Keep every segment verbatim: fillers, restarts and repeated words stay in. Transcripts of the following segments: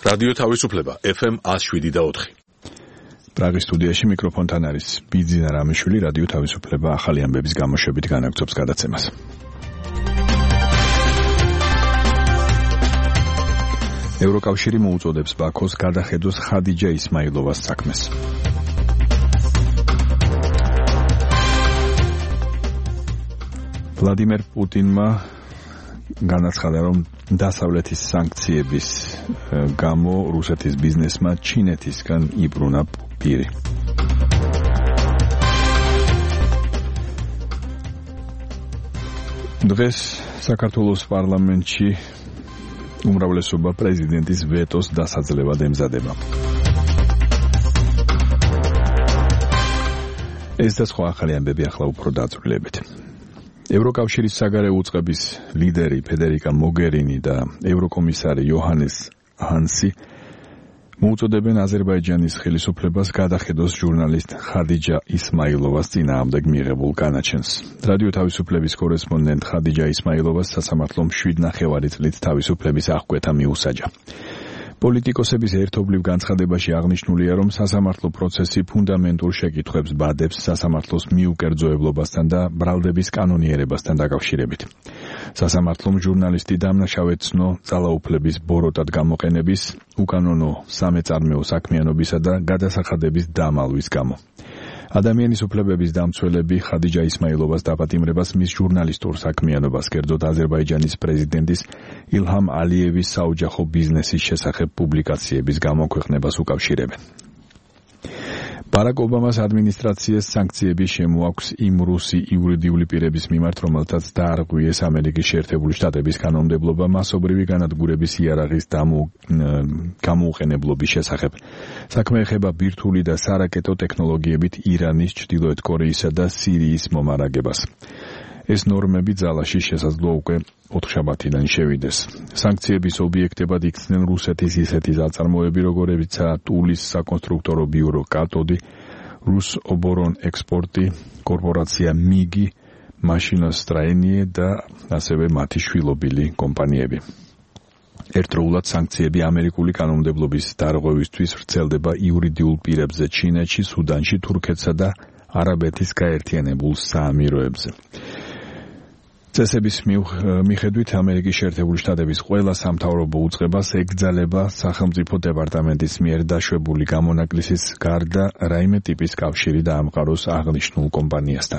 რადიო თავისუფლება ეფ ემ one oh seven და four. პრაღის სტუდიაში მიკროფონთან არის ბიძინა რამიშვილი. რადიო თავისუფლება ახალი ამბების გამოშვებით განაგრძობს გადაცემას. ევროკავშირი მოუწოდებს ბაქოს გადახედოს ხადიჯა ისმაილოვას საქმეს. ვლადიმერ პუტინმა განაცხადა, რომ დასავლეთის სანქციების გამო რუსეთის ბიზნესმა ჩინეთისგან იბრუნა პირი. დღეს საქართველოს პარლამენტში უმრავლესობა პრეზიდენტის ვეტოს დასაძლევად ემზადება. ეს და სხვა ახალი ამბები ახლა უფრო დაწვრილებით. ევროკავშირის საგარეო უწყების ლიდერი ფედერიკა მოგერინი და ევროკომისარი იოჰანეს ჰანსი მოუწოდებენ აზერბაიჯანის ხელისუფლებას გადახედოს ჟურნალისტ ხადიჯა ისმაილოვას წინააღმდეგ მიღებულ განაჩენს. რადიო თავისუფლების კორესპონდენტ ხადიჯა ისმაილოვას სასამართლომ შვიდ ნახევარი წლით თავისუფლების აღკვეთა მიუსაჯა. პოლიტიკოსების ერთობლივ განცხადებაში აღნიშნულია, რომ სასამართლო პროცესი ფუნდამენტურ შეკითხვებს ბადებს სასამართლოს მიუკერძოებლობასთან და ბრალდების კანონიერებასთან დაკავშირებით. სასამართლომ ჟურნალისტი დამნაშავედ ცნო ძალაუფლების ბოროტად გამოყენების, უკანონო სამეწარმეო საქმიანობისა და გადასახადების დამალვის გამო. ადამიანის უფლებების დამცველები ხადიჯა ისმაილოვას დაპატიმრებას მის ჟურნალისტურ საქმიანობას, კერძოდ აზერბაიჯანის პრეზიდენტის ილჰამ ალიევის საოჯახო ბიზნესის შესახებ პუბლიკაციების გამოქვეყნებას უკავშირებენ. ბარაკ ობამას ადმინისტრაციას სანქციები შემოაქვს იმ რუსი იურიდიული პირების მიმართ, რომელთაც დაარღვიეს ამერიკის შეერთებული შტატების კანონმდებლობა მასობრივი განადგურების იარაღის გამოუყენებლობის შესახებ. საქმე ეხება ბირთვული და სარაკეტო ტექნოლოგიებით ირანის, ჩრდილოეთ კორეისა და სირიის მომარაგებას. ეს ნორმები ძალაში შესაძლოა უკვე ოთხშაბათიდან შევიდეს. სანქციების ობიექტებად იქცნენ რუსეთის ისეთი ნაწარმოები, როგორებიცაა ტულის საკონსტრუქტორო ბიურო კატოდი, რუს ობორონ ექსპორტი, კორპორაცია მიგი, მაშინასტრაენიე და ასევე მათი შვილობილი კომპანიები. ერთდროულად სანქციები ამერიკული კანონმდებლობის დარღვევისთვის ვრცელდება იურიდიულ პირებზე ჩინეთში, სუდანში, თურქეთსა და არაბეთის გაერთიანებულ საამიროებზე. წესების მიხედვით ამერიკის შეერთებული შტატების ყველა სამთავრობო უწყებას ეკრძალება სახელმწიფო დეპარტამენტის მიერ დაშვებული გამონაკლისის გარდა რაიმე ტიპის კავშირი დაამყაროს აღნიშნულ კომპანიასთან.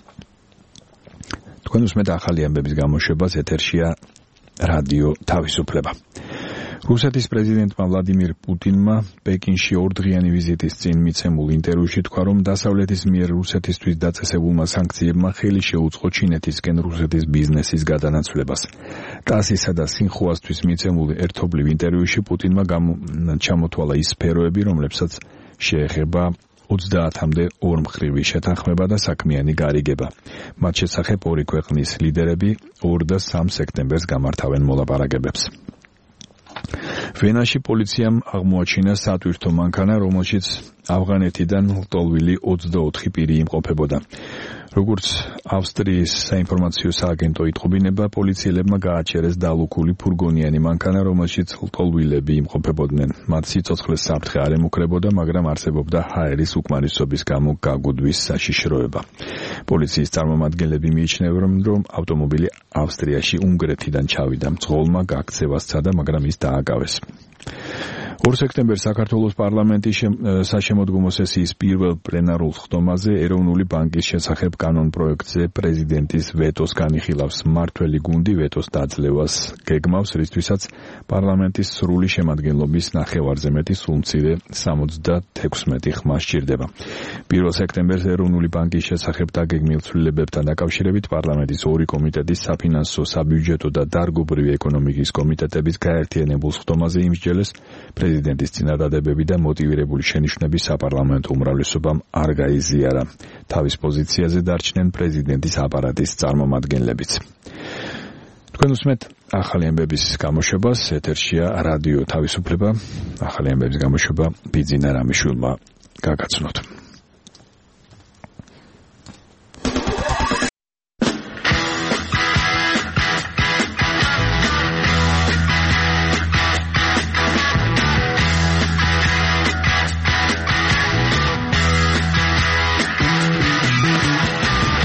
თქვენ უსმენთ ახალი ამბების გამოშვებას, ეთერშია რადიო თავისუფლება. რუსეთის პრეზიდენტმა ვლადიმირ პუტინმა პეკინში ორდღიანი ვიზიტის წინ მიცემულ ინტერვიუში თქვა, რომ დასავლეთის მიერ რუსეთისთვის დაწესებულმა სანქციებმა ხელი შეუწყო ჩინეთისკენ რუსეთის ბიზნესის გადანაცვლებას. ტასისა და სინხუასთვის მიცემულ ერთობლივ ინტერვიუში პუტინმა ჩამოთვალა ის სფეროები, რომლებსაც შეეხება ოცდაათამდე ორმხრივი შეთანხმება და საქმიანი გარიგება. მათ შესახებ ორი ქვეყნის ლიდერები ორ და სამ სექტემბერს გამართავენ მოლაპარაკებებს. ვენაში პოლიციამ აღმოაჩინა სატვირთო მანქანა, რომელშიც ავღანეთიდან ლტოლვილი ოცდაოთხი პირი იმყოფებოდა. როგორც ავსტრიის საინფორმაციო სააგენტო იტყობინება, პოლიციელებმა გააჩერეს დალუქული ფურგონიანი მანქანა, რომელშიც ლტოლვილები იმყოფებოდნენ. მათ სიცოცხლეს საფრთხე არ ემუქრებოდა, მაგრამ არსებობდა ჰაერის უკმარისობის გამო გაგუდვის საშიშროება. პოლიციის წარმომადგენლები მიიჩნევენ, რომ ავტომობილი ავსტრიაში უნგრეთიდან ჩავიდა. მძღოლმა გაქცევა სცადა, მაგრამ ის დააკავეს. ორ სექტემბერს საქართველოს პარლამენტის საშემოდგომო სესიის პირველ პლენარულ ხდომაზე ეროვნული ბანკის შესახებ კანონ პროექტზე პრეზიდენტის ვეტოს განიხილავს. მმართველი გუნდი ვეტოს დაძლევას გეგმავს, რისთვისაც პარლამენტის სრული შემადგენლობის ნახევარზე მეტი სულმცირე სამოცდათექვსმეტი ხმა სჭირდება. პირველ სექტემბერს ეროვნული ბანკის შესახებ დაგეგმილ ცვლილებებთან დაკავშირებით პარლამენტის ორი კომიტეტის საფინანსო, საბიუჯეტო და დარგობრივი ეკონომიკის კომიტეტების გაერთიანებულ ხდომაზე იმსჯელეს პრეზიდენტის წინადადებები და მოტივირებული შენიშვნები საპარლამენტო უმრავლესობამ არ გაიზიარა. თავის პოზიციაზე დარჩნენ პრეზიდენტის აპარატის წარმომადგენლებიც. თქვენ უსმენთ ახალი ამბების გამოშვებას, ეთერშია რადიო თავისუფლება. ახალი ამბების გამოშვება ბიძინა რამიშვილმა გაგაცნოთ.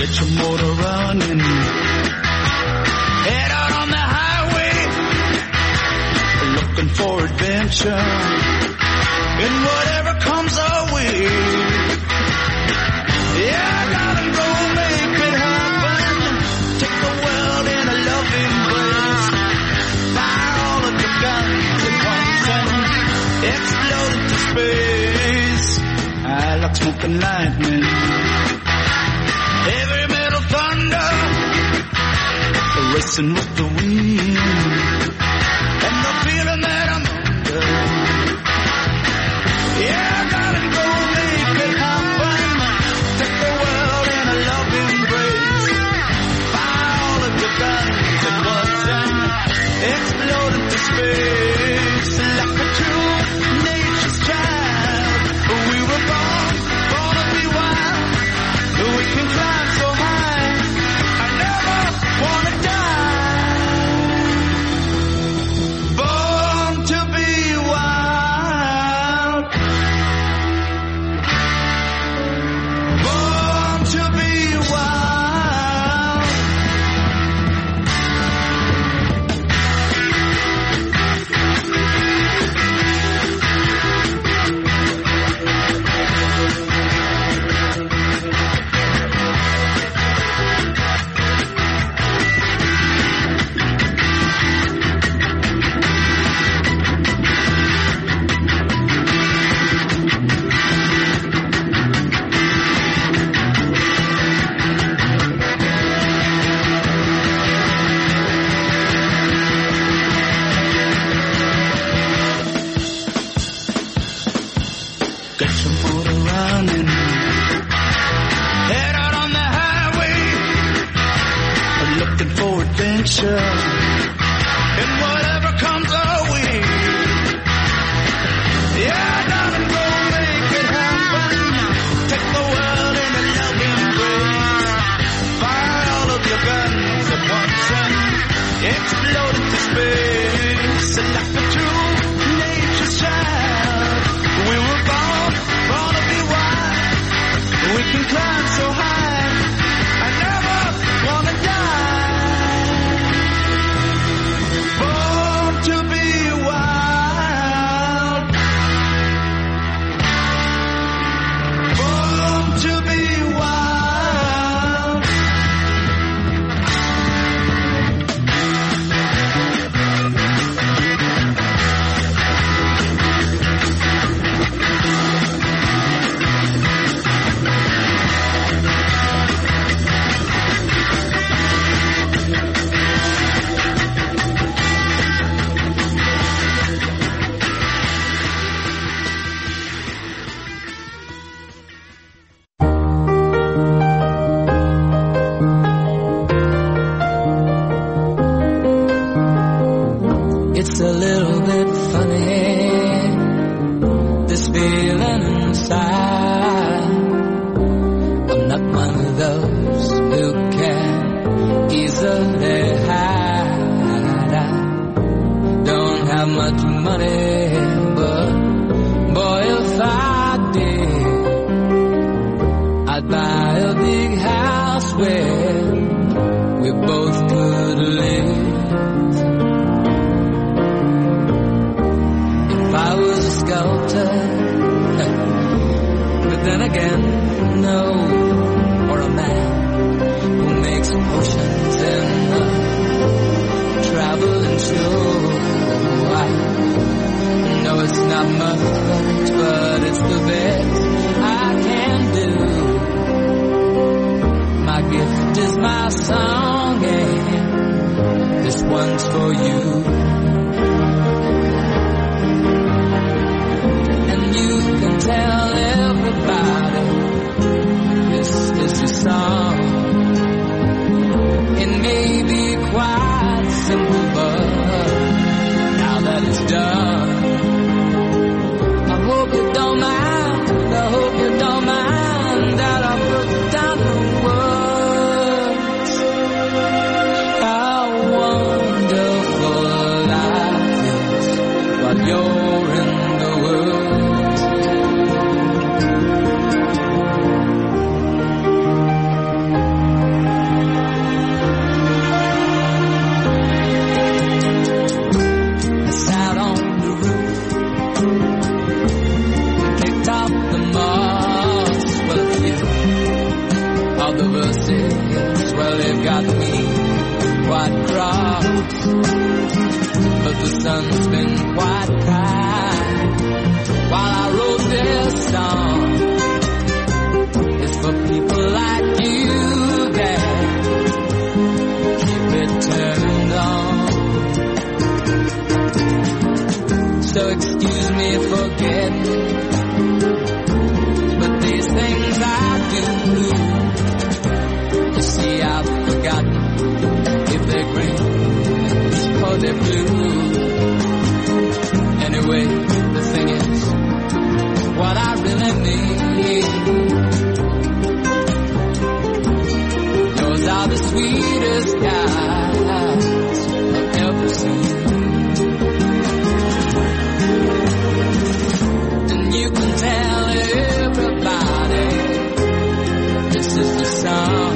Get your motor running. Head out on the highway, looking for adventure. And whatever comes our way, yeah, gotta go make it happen. Take the world in a loving embrace. Fire all of your guns at once and explode into space. I like smoking lightning, heavy metal thunder, racing with the wind, and the feeling that I'm under. Yeah, I gotta go make it happen. Take the world in a loving embrace. Fire all of your guns at once and explode into space. Like a true nature's child, we were born, born to be wild. We can climb so high, I never wanna die. Born to be wild. Born to be wild. Get your motor running. Head out on the highway, looking for adventure. And whatever comes our way, yeah, darling, go make it happen. Take the world in a loving embrace. Fire all of your guns at once and explode into space. Like a true nature's child, we were born, born to be wild. We can climb so high, I never wanna die. Born to be wild. Born to be wild. It's a little bit funny, this feeling inside. I'm not one of those who can easily hide. I don't have much money, but boy, if I did, I'd buy a big house where we both could live. If I was a sculptor, but then again, no, or a man who makes potions in the traveling show. I know it's not much, but it's the best I can do. My gift is my song, and this one's for you. You can tell everybody this is your song. It may be quite simple, but now that it's done, I hope you don't mind, I hope you don't mind that I put down the words. How wonderful life is while you're in the world. but the sun's been quite kind. While I wrote this song, it's for people like you that keep it turned on. So excuse me for getting, but these things I do, you see I've forgotten if they're green or they're blue. Anyway, the thing is, what I really need, those are the sweetest guys I've ever seen. And you can tell everybody this is the song.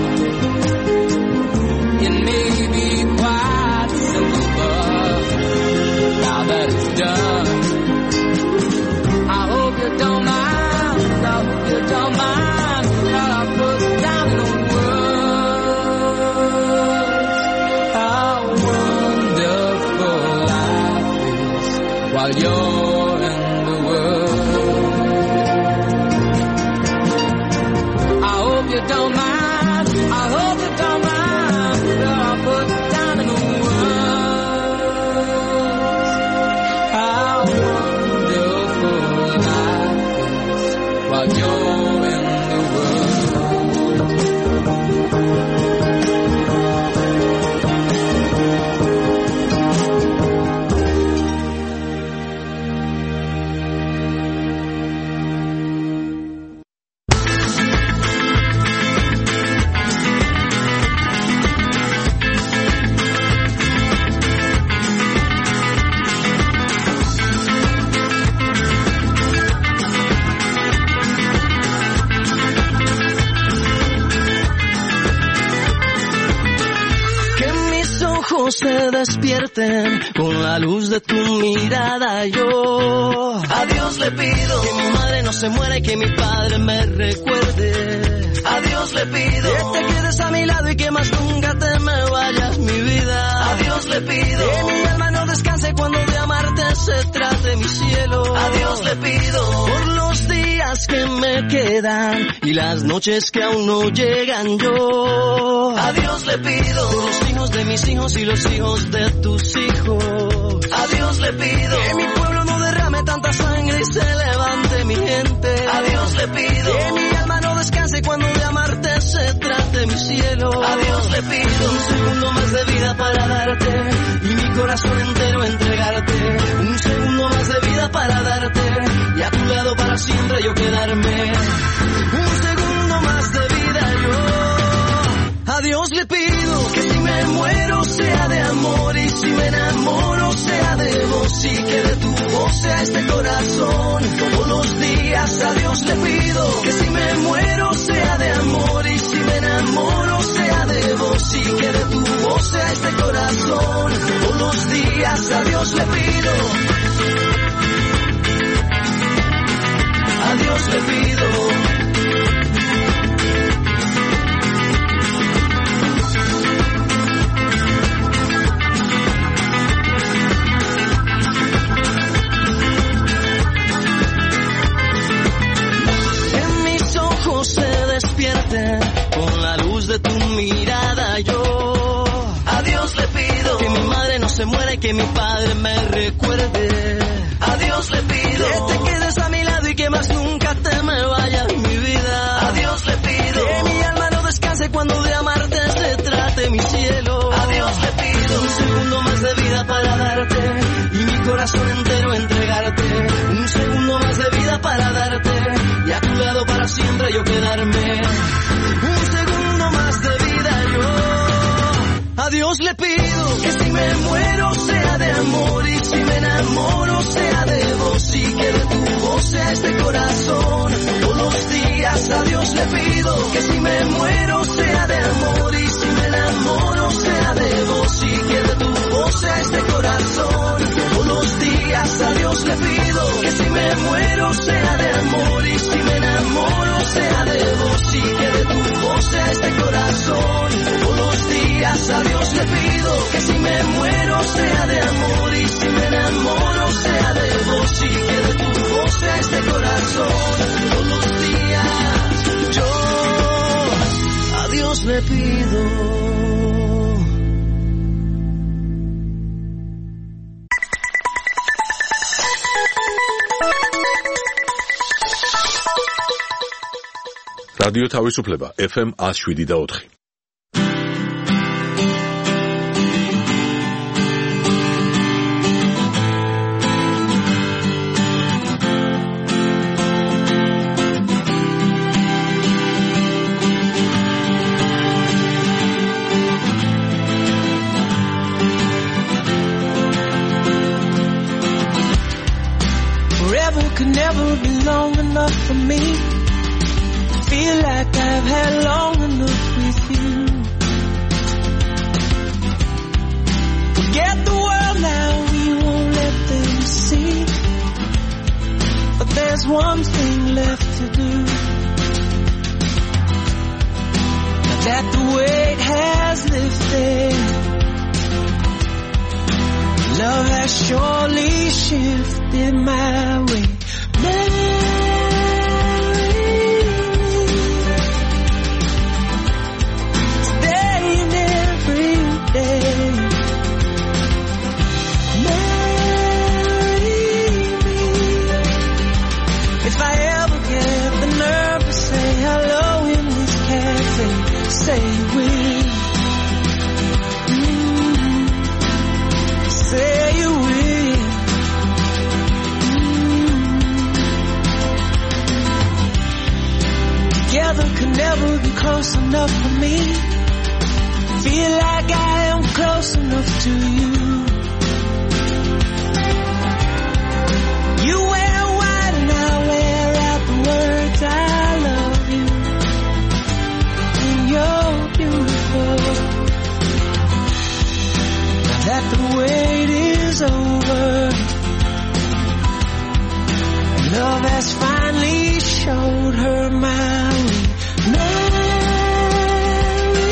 It may be quite simple, but now that it's done, I hope you don't mind, I hope you don't mind that I put down in words how wonderful life is while you're in the world. I hope you don't mind, I hope you don't mind that I put down in words how wonderful life is while you're in the world. Que mis ojos se despierten con la luz de tu mirada. Yo a Dios le pido que mi madre no se muera y que mi padre me recuerde. A Dios le pido que te quedes a mi lado y que más nunca te me vayas, mi vida. A Dios le pido que mi alma no descanse cuando de amarte se trate, mi cielo. A Dios le pido por los días que me quedan y las noches que aún no llegan. Yo a Dios le pido por los hijos de mis hijos y los hijos de tus hijos. A Dios le pido que mi pueblo no derrame tanta sangre y se levante mi gente. A Dios le pido que mi alma no descanse cuando de amarte se trate, mi cielo. A Dios le pido un segundo más de vida para darte y mi corazón entero entregarte. Un segundo más de vida para darte y a tu lado para siempre yo quedarme. Un segundo más de vida yo. A Dios le pido que si me muero sea de amor y si me enamoro sea de vos y que de tu voz sea este corazón. Todos los días a Dios le pido que si me muero sea de amor y si me enamoro sea de vos y que de tu voz sea este corazón. Todos los días a Dios le pido. A Dios le pido. Se despierten con la luz de tu mirada. Yo a Dios le pido que mi madre no se muera y que mi padre me recuerde. A Dios le pido que te quedes a mi lado y que más nunca te me vayas, mi vida. A Dios le pido que mi alma no descanse cuando de amarte se trate, mi cielo. A Dios le pido un segundo más de vida para darte y mi corazón entero entregarte. Un segundo más de vida para darte y a tu lado para siempre yo quedarme. Un segundo más de vida yo. A Dios le pido que si me muero sea de amor y si me enamoro sea de vos y que de tu voz sea este corazón. Todos los días a Dios le pido que si me muero sea de amor y si me enamoro sea de vos y que de tu voz sea este corazón. Todos los días a Dios le pido que si me muero sea de amor y si me enamoro sea de vos y que de tu voz sea este corazón. Todos los días A Dios le pido que si me muero sea de amor y si me enamoro sea de vos y que de tu voz sea este corazón todos los días. Yo a Dios le pido. რადიო თავისუფლება ეფ ემ one oh seven და four. Forever could never be long enough for me. Feel like I've had long enough with you. Forget the world now, we won't let them see. But there's one thing left to do. Now that the weight has lifted, love has surely shifted my way. Say we, mm, say you will. Mm. Together could never be close enough for me. Feel like I am close enough to you. You wear white and I wear out the words I love you. You're beautiful. Now that the wait is over, love has finally showed her my way. Marry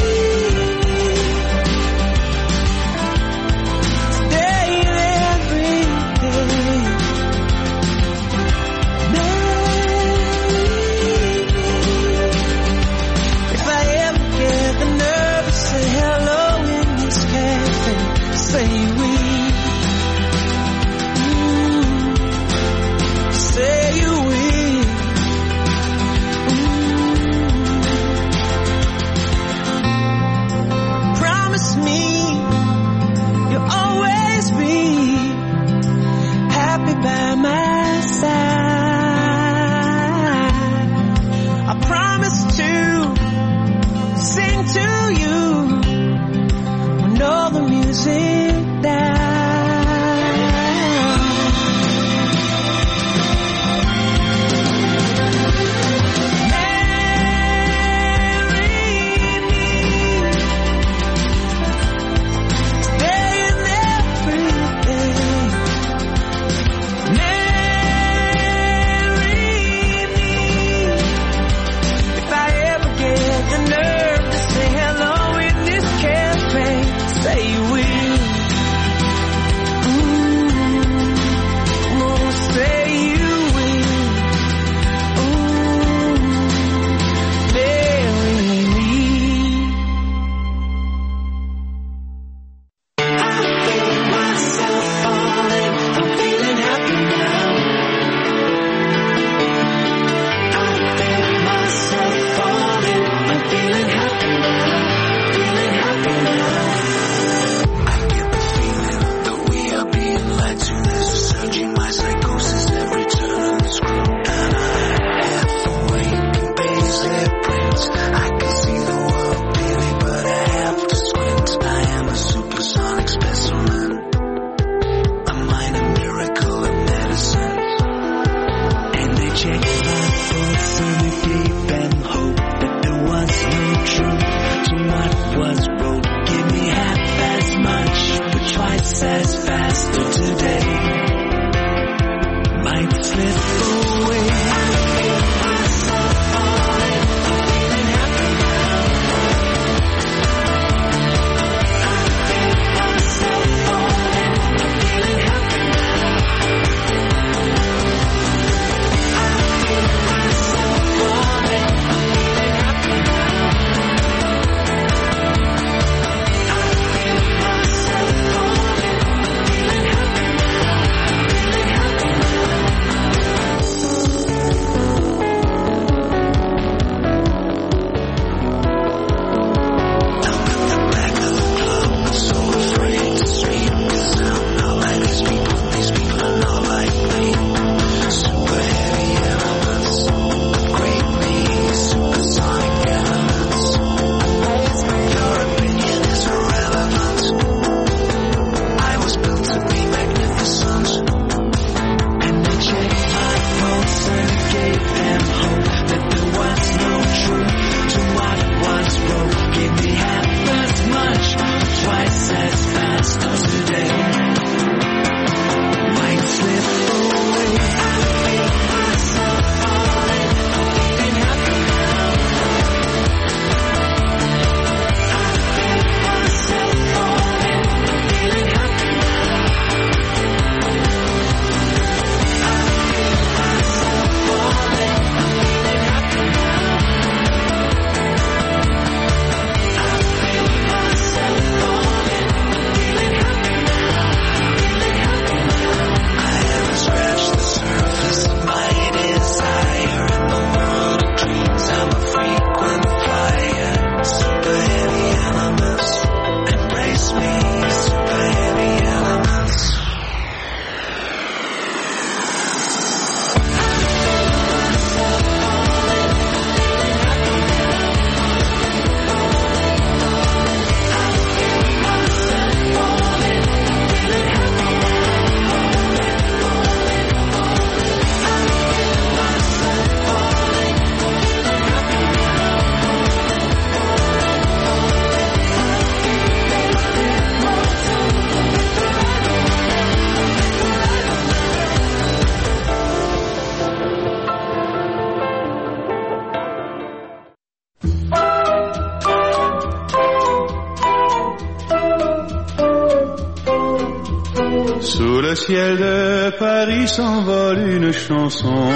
Sous le ciel de Paris s'envole une chanson.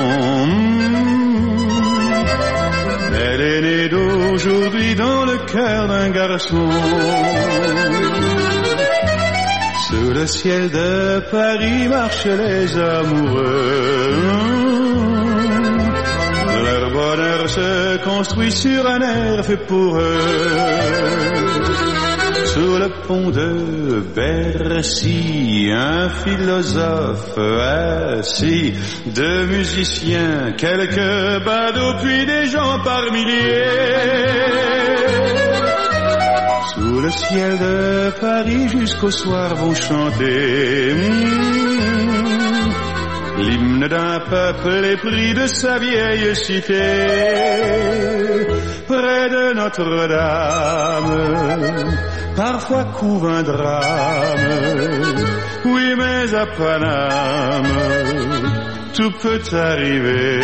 Elle est née d'aujourd'hui dans le cœur d'un garçon. Sous le ciel de Paris marchent les amoureux. Leur bonheur se construit sur un air fait pour eux. Sous le pont de Bercy, un philosophe assis, deux musiciens, quelques badauds, puis des gens par milliers. Sous le ciel de Paris jusqu'au soir vont chanter mmh, l'hymne d'un peuple épris de sa vieille cité. Près de Notre-Dame, parfois couve un drame. Oui, mais à Paname, tout peut arriver.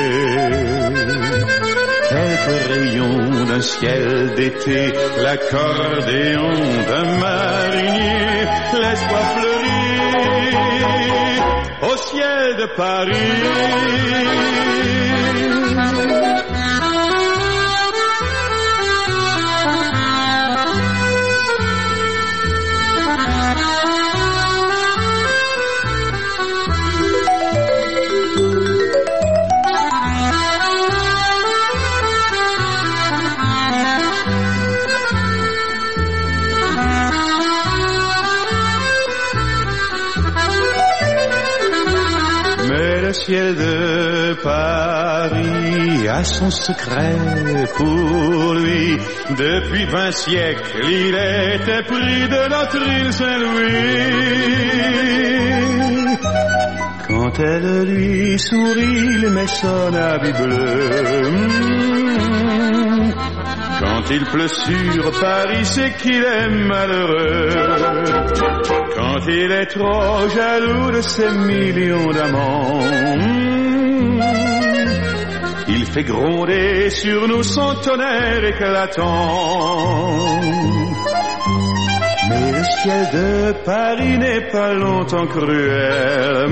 Quelques rayons d'un ciel d'été, l'accordéon d'un marinier, l'espoir fleurit au ciel de Paris. Le ciel de Paris a son secret pour lui. Depuis vingt siècles, il était pris de notre île Saint-Louis. Quand elle lui sourit, il met son habit bleu. Quand il pleut sur Paris, c'est qu'il est malheureux. Quand il est trop jaloux de ses millions d'amants, il fait gronder sur nous son tonnerre éclatant. Mais le ciel de Paris n'est pas longtemps cruel.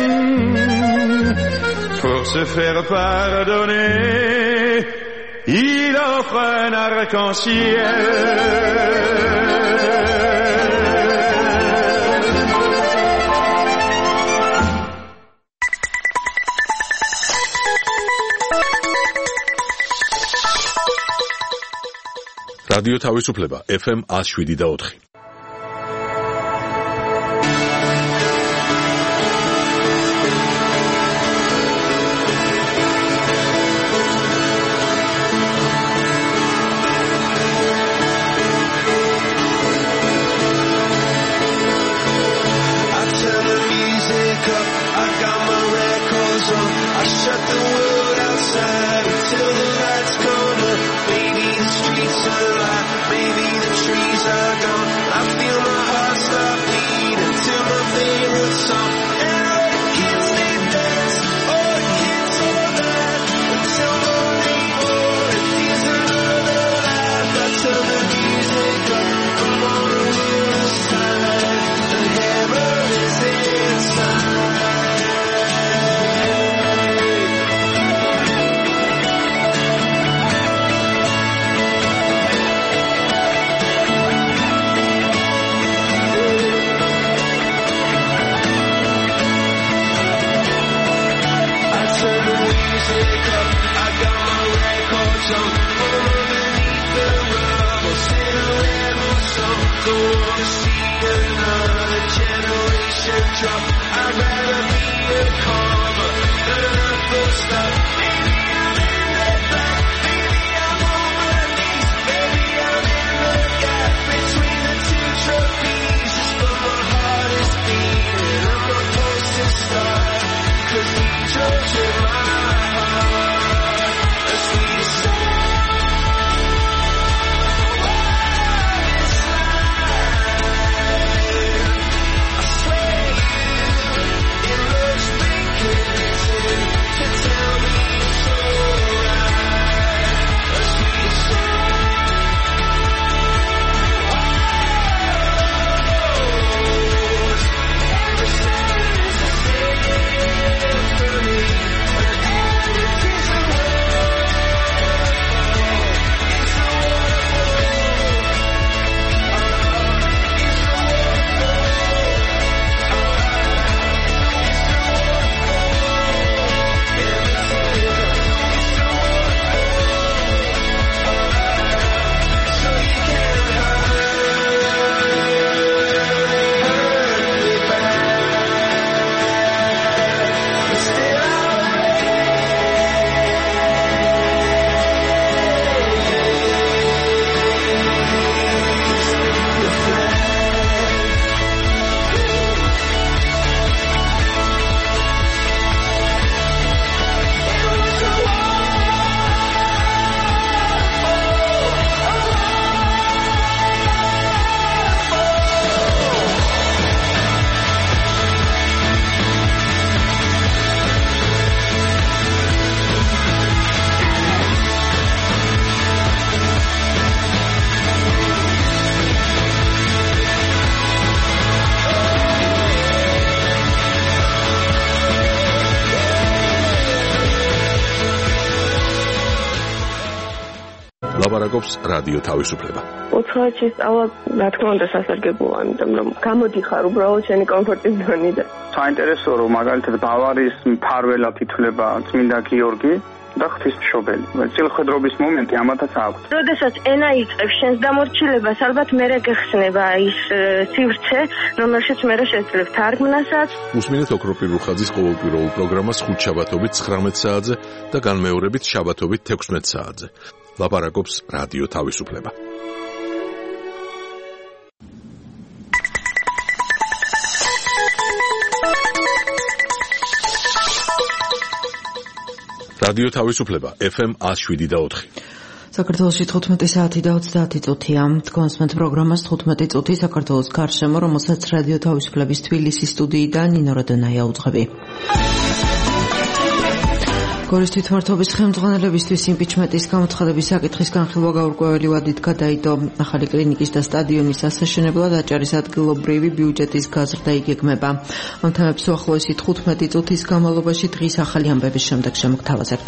Pour se faire pardonner, il offre un arc-en-ciel. რადიო თავისუფლება ეფ ემ one oh seven და four. ლაპარაკობს რადიო თავისუფლება. უცხოეთში შესწავლა, რა თქმა უნდა, სასარგებლოა, იმიტომ რომ გამოდიხარ უბრალოდ შენი კომფორტის ზონიდან. საინტერესოა, რომ მაგალითად ბავარიის მფარველად ითვლება წმინდა გიორგი და ღვთისმშობელი. წილხედრობის მომენტი ამათაც აქვს. როდესაც ენა იწყებს შენს დამორჩილებას, ალბათ მერე გეხსნება ის სივრცე, რომელშიც მერე შეძლებ თარგმნასაც. უსმინეთ ოქროპირ რუხაძის ყოველკვირეულ პროგრამას ხუთშაბათობით ცხრამეტ საათზე და განმეორებით შაბათობით თექვსმეტ საათზე. ლაპარაკობს რადიო თავისუფლება. რადიო თავისუფლება ეფ ემ ას შვიდი და ოთხი. საქართველოში თხუთმეტი საათი და ოცდაათი წუთია. თქვენს პროგრამას თხუთმეტი წუთი საქართველოს გარშემო, რომელსაც რადიო თავისუფლების თბილისის სტუდიიდან ნინო რადონაია უძღვები. გორის თვითმმართველობის ხელმძღვანელებისთვის იმპიჩმენტის გამოცხადების საკითხის განხილვა გაურკვეველი ვადით გადაიდო. ახალი კლინიკის და სტადიონის ასაშენებლად აჭარის ადგილობრივი ბიუჯეტის გაზრდა იგეგმება. ამ თემებს უახლოესი თხუთმეტი წუთის განმავლობაში დღის ახალი ამბების შემდეგ შემოგთავაზებთ.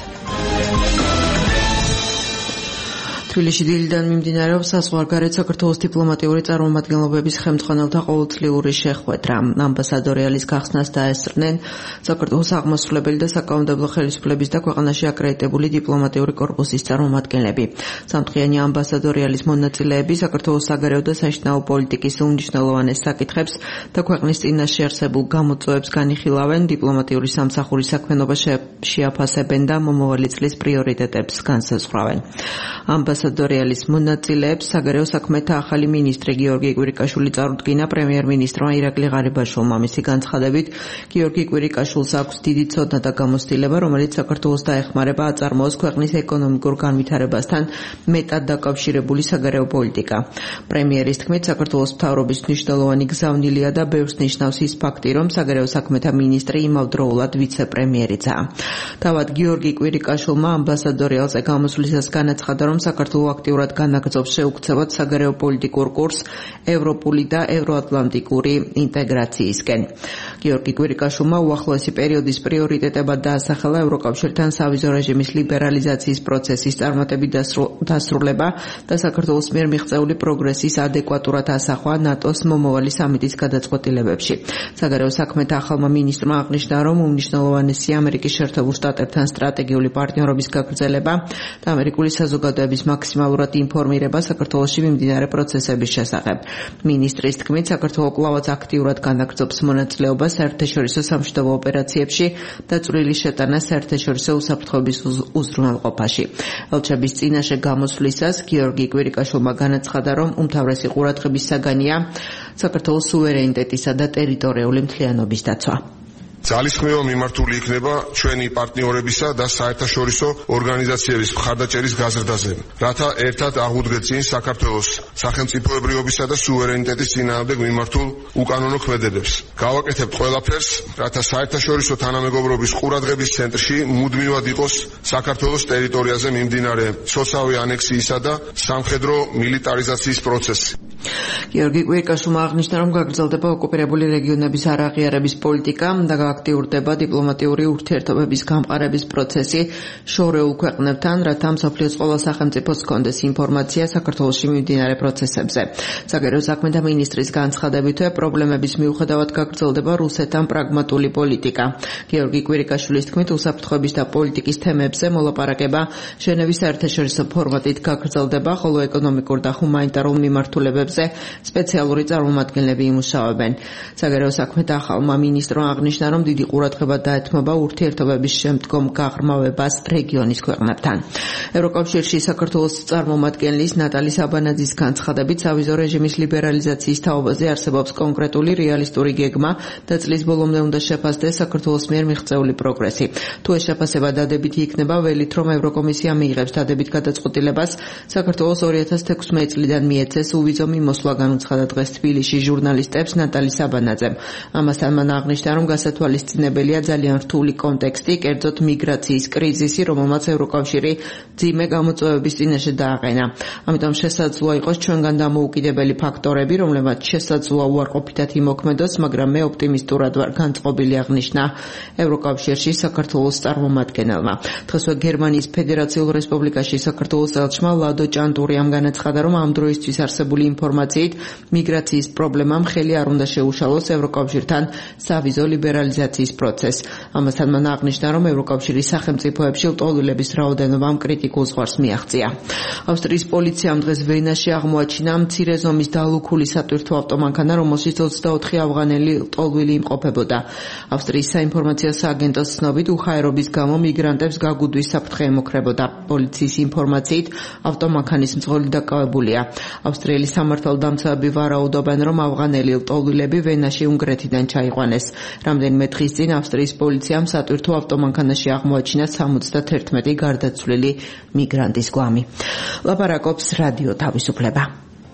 თბილისში დილიდან მიმდინარეობს საზღვარგარეთ საქართველოს დიპლომატიური წარმომადგენლობების ხელმძღვანელთა ყოველწლიური შეხვედრა. ამბასადორიალის გახსნას დაესწრნენ საქართველოს აღმასრულებელი და საკანონმდებლო ხელისუფლების და ქვეყანაში აკრედიტებული დიპლომატიური კორპუსის წარმომადგენლები. სამთხრიანი ამბასადორიალის მონაწილეები საქართველოს საგარეო და საშინაო პოლიტიკის უმნიშვნელოვანეს საკითხებს და ქვეყნის წინაშე არსებულ გამოწვევებს განიხილავენ, დიპლომატიური სამსახურის საქმიანობა შეაფასებენ და მომავალი წლის პრიორიტეტებს განსაზღვრავენ. ამბასადორიალის მონაწილეებს საგარეო საქმეთა ახალი მინისტრი გიორგი კვირიკაშვილი წარუდგინა პრემიერ-მინისტრმა ირაკლი ღარიბაშვილმა. მისი განცხადებით, გიორგი კვირიკაშვილს აქვს დიდი ცოდნა და გამოცდილება, რომელიც საქართველოს დაეხმარება აწარმოოს ქვეყნის ეკონომიკურ განვითარებასთან მეტად დაკავშირებული საგარეო პოლიტიკა. პრემიერის თქმით, საქართველოს მთავრობის მნიშვნელოვანი გზავნილია და ბევრს ნიშნავს ის ფაქტი, რომ საგარეო საქმეთა მინისტრი იმავდროულად ვიცე-პრემიერიცაა. თავად გიორგი კვირიკაშვილმა ამბასადორიალზე გამოსვლისას განაცხადა, რომ საქართველოს აქტიურად განაგრძობს შეუქცევად საგარეო პოლიტიკურ კურსს ევროპული და ევროატლანტიკური ინტეგრაციისკენ. გიორგი კვირიკაშვილმა უახლოესი პერიოდის პრიორიტეტებად დაასახელა ევროკავშირთან სავიზო რეჟიმის ლიბერალიზაციის პროცესის წარმატებით დასრულება და საქართველოს მიერ მიღწეული პროგრესის ადეკვატურად ასახვა ნატოს მომავალი სამიტის გადაწყვეტილებებში. საგარეო საქმეთა ახალმა მინისტრმა აღნიშნა, რომ უმნიშვნელოვანესია ამერიკის შეერთებულ შტატებთან სტრატეგიული პარტნიორობის გაგრძელება და ამერიკული საზოგადოების მაქსიმალურად ინფორმირება საქართველოში მიმდინარე პროცესების შესახებ. მინისტრის თქმით, საქართველო კვლავაც აქტიურად განაგრძობს მონაწილეობას საერთაშორისო სამშვიდობო ოპერაციებში და წვრილი შეტანა საერთაშორისო უსაფრთხოების უზრუნველყოფაში. ელჩების წინაშე გამოსვლისას გიორგი კვირიკაშვილმა განაცხადა, რომ უმთავრესი ყურადღების საგანია საქართველოს სუვერენიტეტისა და ტერიტორიული მთლიანობის დაცვა. ძალისხმევა მიმართული იქნება ჩვენი პარტნიორებისა და საერთაშორისო ორგანიზაციების მხარდაჭერის გაზრდაზე, რათა ერთად აღუდგეთ წინ საქართველოს სახელმწიფოებრიობისა და სუვერენიტეტის წინააღმდეგ მიმართულ უკანონო ქმედებებს. გავაკეთებთ ყველაფერს, რათა საერთაშორისო თანამეგობრობის ყურადღების ცენტრში მუდმივად იყოს საქართველოს ტერიტორიაზე მიმდინარე სოცავი ანექსიისა და სამხედრო მილიტარიზაციის პროცესი. გიორგი კვირიკაშვილმა აღნიშნა, რომ გაგრძელდება ოკუპირებული რეგიონების არაღიარების პოლიტიკა და გააქტიურდება დიპლომატიური ურთიერთობების გამყარების პროცესი შორეულ ქვეყნებთან, რათა მსოფლიოს ყველა სახელმწიფოს ჰქონდეს ინფორმაცია საქართველოში მიმდინარე პროცესებზე. საგარეო საქმეთა მინისტრის განცხადებითვე პრობლემების მიუხედავად გაგრძელდება რუსეთთან პრაგმატული პოლიტიკა. გიორგი კვირიკაშვილის თქმით, უსაფრთხოების და პოლიტიკის თემებზე მოლაპარაკება ჟენევის საერთაშორისო ფორმატით გაგრძელდება, ხოლო ეკონომიკურ და ჰუმანიტარულ მიმართულებებზე სპეციალური წარმომადგენლები იმუშავებენ. საგარეო საქმეთა ახალმა მინისტრმა აღნიშნა, რომ დიდი ყურადღება დაეთმობა ურთიერთობების შემდგომ გაღრმავებას რეგიონის ქვეყნებთან. ევროკავშირში საქართველოს წარმომადგენლის ნატალი საბანაძის განცხადებით, სავიზო რეჟიმის ლიბერალიზაციის თაობაზე არსებობს კონკრეტული რეალისტური გეგმა და წლის ბოლომდე უნდა შეფასდეს საქართველოს მიერ მიღწეული პროგრესი. თუ ეს შეფასება დადებითი იქნება, ველით რომ ევროკომისია მიიღებს დადებით გადაწყვეტილებას საქართველოს ორი ათას თექვსმეტი წლიდან მიეცეს უვიზო მოსვლა განუცხადა დღეს თბილისში ჟურნალისტებს ნატალი საბანაძემ. ამასთან მან აღნიშნა, რომ გასათვალისწინებელია ძალიან რთული კონტექსტი, კერძოდ მიგრაციის კრიზისი, რომელმაც ევროკავშირი ძიმე გამოწვევების წინაშე დააყენა. ამიტომ შესაძლოა იყოს ჩვენგან დამოუკიდებელი ფაქტორები, რომლებმაც შესაძლოა უარყოფითად იმოქმედოს, მაგრამ მე ოპტიმისტურად ვარ, განწყობილი აღნიშნა ევროკავშირში საქართველოს წარმომადგენელმა. დღესვე გერმანიის ფედერაციულ რესპუბლიკაში საქართველოს ელჩმა ლადო ჭანტურიამ განაცხადა, რომ ამ დროისთვის არსებული ინფორმაციით მიგრაციის პრობლემამ ხელი არ უნდა შეუშალოს ევროკავშირთან სავიზო ლიბერალიზაციის პროცესს. ამასთან მან აღნიშნა, რომ ევროკავშირის სახელმწიფოებში ლტოლვილების რაოდენობამ კრიტიკულ ზღვარს მიაღწია. ავსტრიის პოლიციამ დღეს ვენაში აღმოაჩინა მცირე ზომის დალუქული სატვირთო ავტომანქანა, რომელშიც ოცდაოთხი ავღანელი ლტოლვილი იმყოფებოდა. ავსტრიის საინფორმაციო სააგენტოს ცნობით, უხაერობის გამო მიგრანტებს გაგუდვის საფრთხე ემუქრებოდა. პოლიციის ინფორმაციით, ავტომანქანის მძღოლი დაკავებულია. ავსტრიელი სამართალდამცავები ვარაუდობენ, რომ ავღანელი ლტოლვილები ვენაში უნგრეთიდან ჩაიყვანეს. რამდენიმე დღის წინ ავსტრიის პოლიციამ სატვირთო ავტომანქანაში აღმოაჩინა სამოცდაათერთმეტი გარდაცვლილი მიგრანტის გვამი. ლაპარაკობს რადიო თავისუფლება.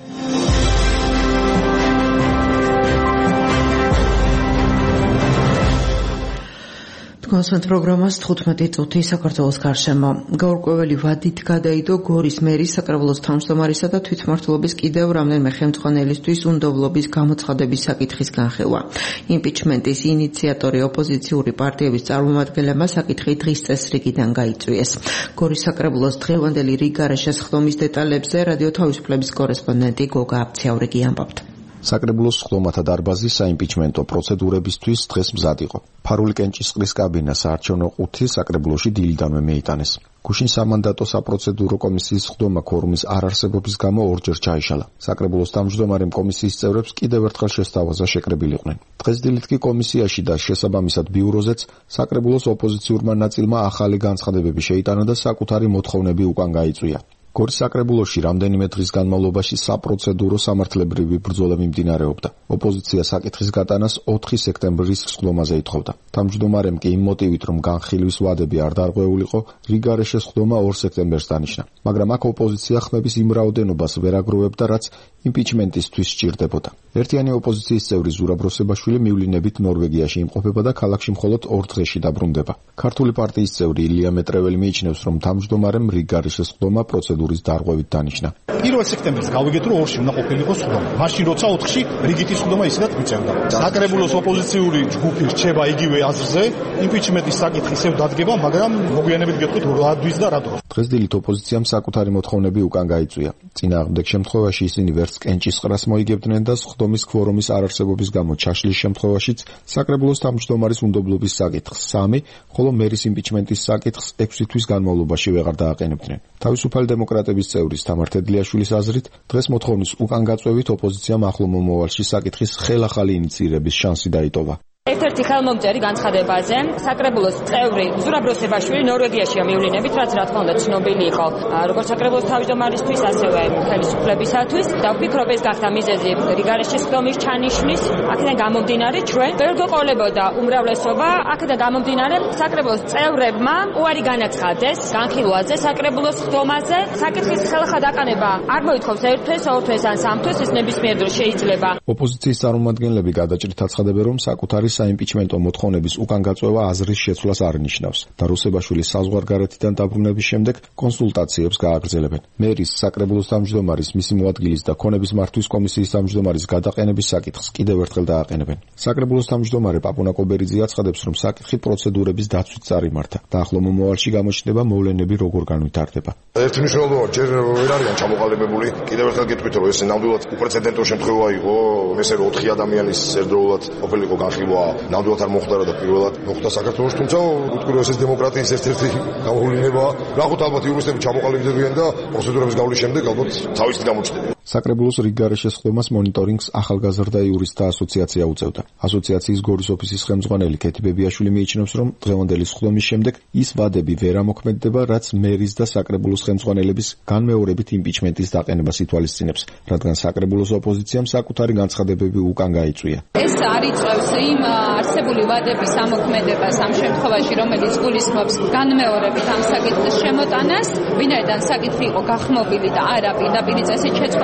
კონსვენთ პროგრამას თხუთმეტი წუთი საქართველოს გარშემო. გაურკვეველი ვადით გადაიდო გორის მერის, საკრებულოს თავმჯდომარისა და თვითმმართველობის კიდევ რამდენიმე ხელმძღვანელისთვის უნდობლობის გამოცხადების საკითხის განხილვა. იმპიჩმენტის ინიციატორი ოპოზიციური პარტიების წარმომადგენლებმა საკითხი დღის წესრიგიდან გაიწვიეს. გორის საკრებულოს დღევანდელი რიგარეშეს ხდომის დეტალებზე რადიო თავისუფლების კორესპონდენტი გოგა აბციაურიგი ამბობთ. საკრებულოს ხდომათა დარბაზი საიმპიჩმენტო პროცედურებისთვის დღეს მზად იყო. ფარული კენჭისყრის კაბინა საარჩევნო ყუთი საკრებულოში დილიდანვე მეიტანეს. გუშინ სამანდატო საპროცედურო კომისიის ხდომა ქორუმის არარსებობის გამო ორჯერ ჩაიშალა. საკრებულოს თავმჯდომარემ კომისიის წევრებს კიდევ ერთხელ შესთავაზა შეკრებილიყვნენ. დღეს დილით კი კომისიაში და შესაბამისად ბიუროზეც საკრებულოს ოპოზიციურმა ნაწილმა ახალი განცხადებები შეიტანა და საკუთარი მოთხოვნები უკან გაიწვია. გორის საკრებულოში რამდენიმე დღის განმავლობაში საპროცედურო სამართლებრივი ბრძოლა მიმდინარეობდა. ოპოზიცია საკითხის გატანას ოთხი სექტემბრის ხდომაზე ითხოვდა. თავმჯდომარემ კი იმ მოტივით, რომ განხილვის ვადები არ დარღვეულიყო, რიგარეშეს ხდომა ორ სექტემბერს დანიშნა. მაგრამ აქ ოპოზიცია ხმების იმ რაოდენობას ვერ აგროვებდა, რაც იმპიჩმენტისთვის სჭირდებოდა. ერთიანი ოპოზიციის წევრი ზურაბ როსებაშვილი მივლინებით ნორვეგიაში იმყოფება და ქალაქში მხოლოდ ორ დღეში დაბრუნდება. ქართული პარტიის წევრი ილია მეტრეველი მიიჩნევს, რომ თავმჯდომარემ რიგარეშეს ხდომა პროცედურის დარღვევით დანიშნა. პირველ სექტემბერს გავიგეთ, რომ ორში უნდა ყოფილიყო ხდომა. მაშინ როცა ოთხში რიგითის ხდომა ისედაც მიწევდა. საკრებულოს ოპოზიციური ჯგუფი რჩება იგივე აზრზე, იმპიჩმენტის საკითხი ისევ დადგება, მაგრამ მოგვიანებით გეტყვით რადვის და რა დროს. დღეს დილით ოპოზიციამ საკუთარი მოთხოვნები უკან გაიწვია. წინააღმდეგ შემთხვევაში ისინი ვერც კენჭისყრას მოიგებდნენ და ხდომის ქვორუმის არარსებობის გამო ჩაშლის შემთხვევაშიც საკრებულოს თავმჯდომარის უნდობლობის საკითხს სამი, ხოლო მერის იმპიჩმენტის საკითხს ექვსი თვის განმავლობაში ვეღარ დააყენებდნენ. თავისუფალი დემოკრატების წევრის თამარ თედლიაშვილის აზრით, დღეს მოთხოვნის უკან გაწვევით ოპოზიციამ ახლო მომავალში საკითხის ხელახალი ინიციირების შანსი დაიტოვა. ერთ-ერთი ხელმომწერი განცხადებაზე საკრებულოს წევრი ზურაბ როსებაშვილი ნორვეგიაშია მივლინებით, რაც რა თქმა უნდა ცნობილი იყო როგორც საკრებულოს თავმჯდომარისთვის, ასევე ხელისუფლებისათვის და ვფიქრობ ეს გახდა მიზეზი რიგარეშეს ხდომის ჩანიშვნის. აქედან გამომდინარე ჩვენ ვერ გვეყოლებოდა უმრავლესობა, აქედან გამომდინარე საკრებულოს წევრებმა უარი განაცხადეს განხილვაზე საკრებულოს ხდომაზე. საკითხის ხელახალ დაყენება არ მოითხოვს ერთ თვეს, ორ თვეს ან სამ თვეს, ეს ნებისმიერ დროს შეიძლება. ოპოზიციის წარმომადგენლები გადაჭრით აცხადებენ, რომ საკუთარი საიმპიჩმენტო მოთხოვნების უკან გაწვევა აზრის შეცვლას არ ნიშნავს და რუსებაშვილის საზღვარგარეთიდან დაბრუნების შემდეგ კონსულტაციებს გააგრძელებენ. მერის, საკრებულოს თავმჯდომარის, მისი მოადგილის და ქონების მართვის კომისიის თავმჯდომარის გადაყენების საკითხს კიდევ ერთხელ დააყენებენ. საკრებულოს თავმჯდომარე პაპუნა კობერიძე აცხადებს, რომ საკითხი პროცედურების დაცვით წარიმართა და ახლო მომავალში გამოჩნდება მოვლენები როგორ განვითარდება. ერთი მნიშვნელობა ჯერ ვერ არიან ჩამოყალიბებული. კიდევ ერთხელ გეტყვით, რომ ეს ნამდვილად უპრეცედენტო შემთხვევა იყო. მესერ ოთხი ადამიანის ერთდროულად ყოფილიყო განხილვა. ნამდვილად არ მოხდა და პირველად მოხდა საქართველოს, თუმცა ვიტყვი რომ ეს დემოკრატიის ერთ-ერთი გამოვლინება. ნახოთ, ალბათ იურისტები ჩამოყალიბდებიან და პროცედურების გავლის შემდეგ ალბათ თავისი გამოჩნდება. საკრებულოს რიგარეშეს ხდომას მონიტორინგს ახალგაზრდა იურისტთა ასოციაცია უწევდა. ასოციაციის გორის ოფისის ხელმძღვანელი ქეთი ბებიაშვილი მიიჩნევს, რომ დღევანდელი ხდომის შემდეგ ის ვადები ვერ ამოქმედდება, რაც მერის და საკრებულოს ხელმძღვანელების განმეორებით იმპიჩმენტის დაყენებას ითვალისწინებს, რადგან საკრებულოს ოპოზიციამ საკუთარი განცხადებები უკან გაიწვია. ეს არ იწევს იმ არსებული ვადების ამოქმედებას ამ შემთხვევაში, რომელიც გულისხმობს განმეორებით ამ საკითხის შემოტანას, ვინაიდან საკითხი იყო გახმობილი და არა პირდაპირ წესით შეცვლა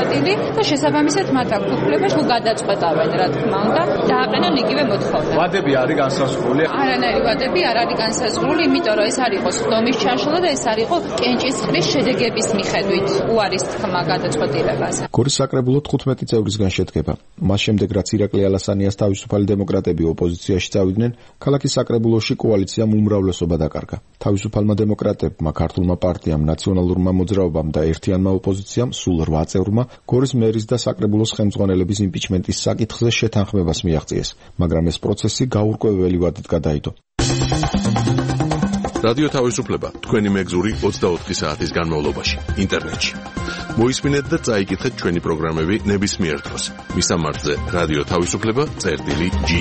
წარმატილი და შესაბამისად მათ აქვს უფლება თუ გადაწყვეტავენ რა თქმა უნდა დააყენონ იგივე მოთხოვნა. ვადები არის განსაზღვრული? არანაირი ვადები არ არის განსაზღვრული, იმიტომ რომ ეს არ იყო სხდომის ჩაშლა და ეს არ იყო კენჭისყრის შედეგების მიხედვით უარის თქმა გადაწყვეტილებაზე. გორის საკრებულო თხუთმეტი წევრისგან შედგება. მას შემდეგ რაც ირაკლი ალასანიას თავისუფალი დემოკრატები ოპოზიციაში წავიდნენ, ქალაქის საკრებულოში კოალიციამ უმრავლესობა დაკარგა. თავისუფალმა დემოკრატებმა, ქართულმა პარტიამ, ნაციონალურმა მოძრაობამ და ერთიანმა ოპოზიციამ სულ რვა წევრმა გორის მერის და საკრებულოს ხელმძღვანელების იმპიჩმენტის საკითხზე შეთანხმებას მიაღწიეს, მაგრამ ეს პროცესი გაურკვეველი ვადით გადაიდო. რადიო თავისუფლება თქვენი მეგზური ოცდაოთხი საათის განმავლობაში ინტერნეტში. მოისმინეთ და წაიკითხეთ ჩვენი პროგრამები ნებისმიერ დროს. მისამართზე რადიო თავისუფლება წერტილი ჯი.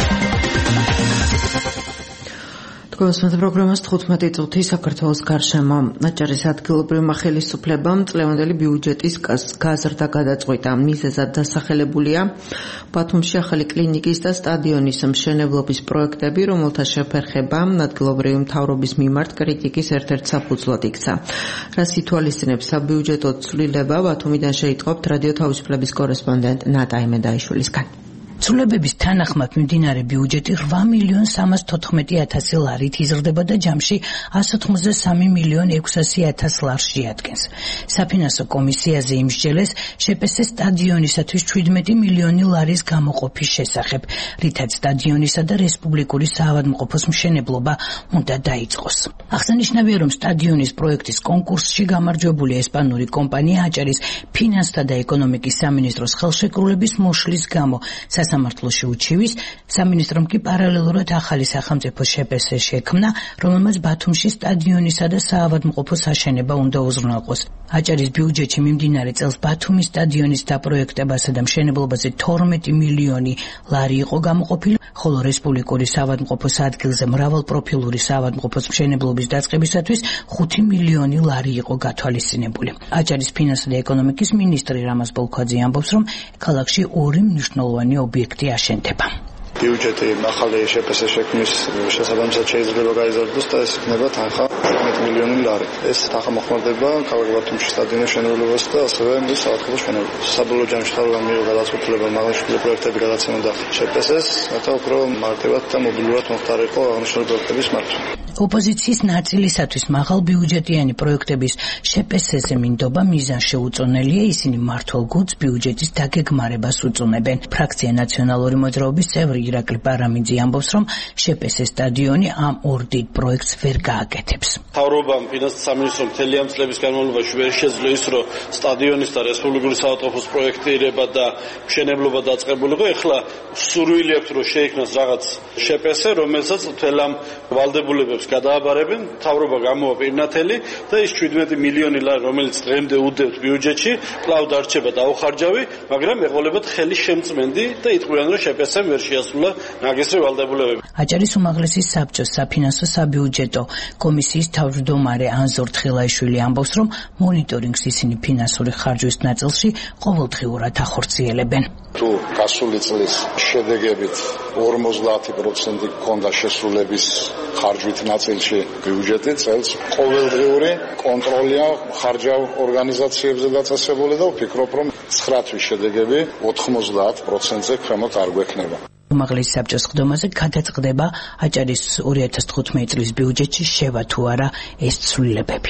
თქვენს პროგრამას თხუთმეტი წუთი საქართველოს გარშემო. აჭარის ადგილობრივმა ხელისუფლებამ წლევანდელი ბიუჯეტის გაზრდა გადაწყვიტა. მიზეზად დასახელებულია ბათუმში ახალი კლინიკის და სტადიონის მშენებლობის პროექტები, რომელთა შეფერხება ადგილობრივი მთავრობის მიმართ კრიტიკის ერთ-ერთ საფუძვლად იქცა. რას ითვალისწინებს საბიუჯეტო ცვლილება, ბათუმიდან შეიტყობთ რადიო თავისუფლების კორესპონდენტ ნატა იმედაიშვილისგან. ცვლილებების თანახმად მიმდინარე ბიუჯეტი რვა მილიონ სამას თოთხმეტი ათასი ლარით იზრდება და ჯამში ასი ოცდასამი მილიონ ექვსასი ათას ლარს შეადგენს. საფინანსო კომისიაზე იმსჯელეს შეპესე სტადიონისათვის შვიდმეტი მილიონი ლარის გამოყოფის შესახებ, რითაც სტადიონისა და რესპუბლიკური საავადმყოფოს მშენებლობა უნდა დაიწყოს. აღსანიშნავია, რომ სტადიონის პროექტის კონკურსში გამარჯვებული ესპანური კომპანია აჭარის ფინანსთა და ეკონომიკის სამინისტროს ხელშეკრულების მოშლის გამო სასამართლოში უჩივის, სამინისტრომ კი პარალელურად ახალი სახელმწიფო შეპესე შექმნა, რომელმაც ბათუმში სტადიონისა და საავადმყოფოს აშენება უნდა უზრუნველყოს. აჭარის ბიუჯეტში მიმდინარე წელს ბათუმის სტადიონის დაპროექტებასა და მშენებლობაზე თორმეტი მილიონი ლარი იყო გამოყოფილი, ხოლო რესპუბლიკური საავადმყოფოს ადგილზე მრავალპროფილური საავადმყოფოს მშენებლობის დაწყებისათვის ხუთი მილიონი ლარი იყო გათვალისწინებული. აჭარის ფინანსთა და ეკონომიკის მინისტრი რამაზ ბოლქვაძე ამბობს, რომ ქალაქში ორი მნიშვნელოვანი ობიექტი აშენდება. ბიუჯეტი ახალი შეპესე შექმნის შესაბამისად შეიძლება გაიზარდოს და ეს იქნება თანხა შვიდმეტი მილიონი ლარი. ეს თანხა მოხმარდება ქალაქ ბათუმში სტადიონის მშენებლობას და ასევე საავადმყოფოს მშენებლობას. საბოლოო ჯამში ხალხმა მიიღო გადაწყვეტილება მაგალითად პროექტები გადაცემოდა შეპესეს, რათა უფრო მარტივად და მობილურად მომხდარიყო აღნიშნული პროექტების მართვა. ოპოზიციის ნაწილისათვის მაღალ ბიუჯეტიანი პროექტების შეპესეზე მინდობა მიზანს შეუწონელია, ისინი მართულ გუნდს ბიუჯეტის დაგეგმარებას უწუნებენ. ფრაქცია ნაციონალური მოძრაობის წევრი ირაკლი პარამიძე ამბობს, რომ შეპესე სტადიონი ამ ორ დიდ პროექტს ვერ გააკეთებს. მთავრობამ ფინანსთა სამინისტრომ მთელი ამ წლების განმავლობაში ვერ შეძლო ის, რომ სტადიონის და რესპუბლიკური საავადმყოფოს პროექტირება და მშენებლობა დაწყებულიყო. ეხლა სურვილი აქვს, რომ შეიქმნას რაღაც შეპესე, რომელსაც მთელ ამ ვალდებულებებს გადააბარებენ, მთავრობა გამოვა პირნათელი და ის შვიდმეტი მილიონი ლარი, რომელიც დღემდე უდევთ ბიუჯეტში, კვლავ დარჩება დაუხარჯავი, მაგრამ ეყოლებათ ხელის შემწმენდი და იტყვიან, რომ შეპესემ ვერ შეასრულა ნაგესწრე ვალდებულებები. აჭარის უმაღლესი საბჭოს საფინანსო საბიუჯეტო კომისიის თავმჯდომარე ანზორ თხილაიშვილი ამბობს, რომ მონიტორინგს ისინი ფინანსური ხარჯვის ნაწილში ყოველდღიურად ახორციელებენ. თუ გასული წლის შედეგებით ორმოცდაათი პროცენტი გქონდა შესრულების ხარჯვით ნაწილში ბიუჯეტი, წელს ყოველდღიური კონტროლია ხარჯავ ორგანიზაციებზე დაწესებული და ვფიქრობ, რომ ცხრა თვის შედეგები ოთხმოცდაათ პროცენტზე ქვემოთ არ გვექნება. უმაღლესი საბჭოს ხდომაზე გადაწყდება აჭარის ორი ათას თხუთმეტი წლის ბიუჯეტში შევა თუ არა ეს ცვლილებები.